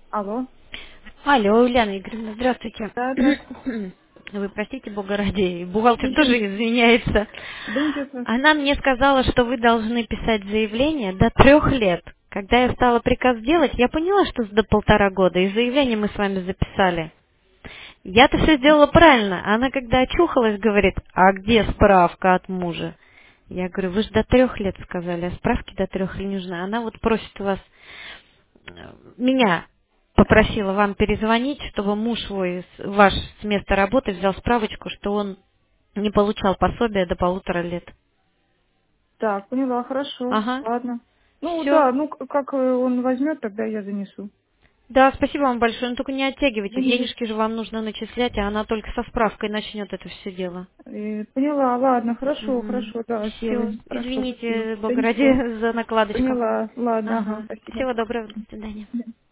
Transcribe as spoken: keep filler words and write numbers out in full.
Алло. Алло, Ульяна Игоревна, здравствуйте. Да, здравствуйте. Вы простите, Бога ради, бухгалтер Ничего, тоже извиняется. да ничего страшного. Она мне сказала, что вы должны писать заявление до трех лет. Когда я стала приказ делать, я поняла, что до полтора года, и заявление мы с вами записали. Я-то все сделала правильно. А она, когда очухалась, говорит, а где справка от мужа? Я говорю, вы же до трех лет сказали, а справки до трех не нужны. Она вот просит вас меня попросила вам перезвонить, чтобы муж свой, с- ваш с места работы взял справочку, что он не получал пособия до полутора лет. Так, поняла, хорошо, Ага. ладно. Ну Все. да, ну к- как э, он возьмет, тогда я занесу. Да, спасибо вам большое. Но только не Да оттягивайте. не за Денежки же вам нужно начислять, а она только со справкой начнет это все дело. что. Э, поняла, ладно, хорошо, Угу. хорошо, да, Все. сделаем. Хорошо, спасибо. Извините, Да Бога ничего. ради, за накладочку. Поняла, ладно, ага, Ага. спасибо. Всего доброго. До свидания.